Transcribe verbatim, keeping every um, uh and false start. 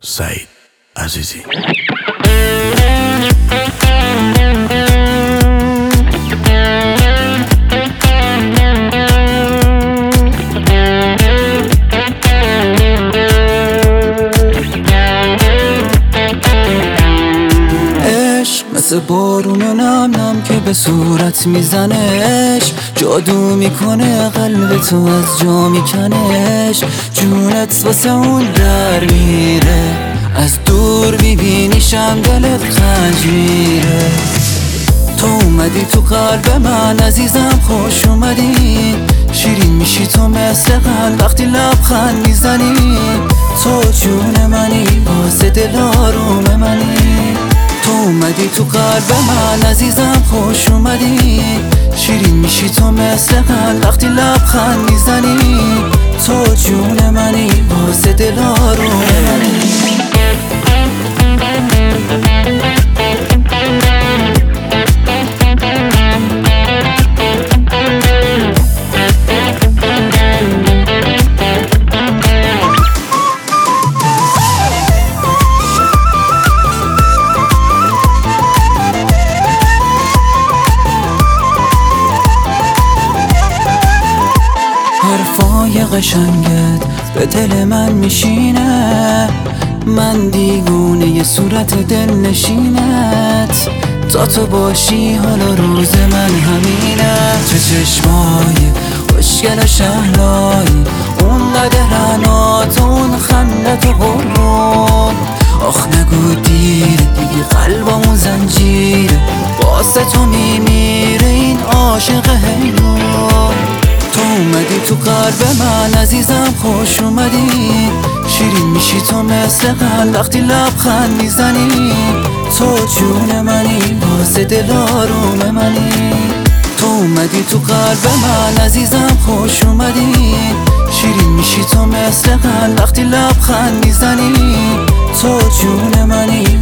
سعید عزیزی. مثل بارون نم نم که به صورت میزنش، جادو میکنه قلب تو از جا میکنش. جونت واسه اون در میره، از دور میبینیشم دلت خنج میره. تو اومدی تو قلب من عزیزم، خوش اومدی. شیرین میشی تو مثل قند وقتی لبخند میزنی. تو جون منی، واسه دل آروم منی. تو اومدی تو قلب من عزیزم، خوش اومدی. شیرین میشی تو مثل قند وقتی لبخند میزنی. تو جون منی، واسه دل آروم منی. حرفای قشنگت به دل من میشینه، من دیوونه ی صورت دل نشینت. تا تو باشی حالا روز من همینه. چه چشمای خوشگل و شهلایی، اون قدرنات، اون خندت و قرون. آخ نگو دیره دیگه قلبمون زنجیره، واسه تو میمیره این عاشق حیرون. تو اومدی تو قلب من عزیزم، خوش اومدی. شیرین میشی تو مثل قند وقتی لبخند میزنی. تو جون منی، واسه دل آروم منی. تو اومدی تو قلب من عزیزم، خوش اومدی. شیرین میشی تو مثل قند وقتی لبخند میزنی. تو جون منی،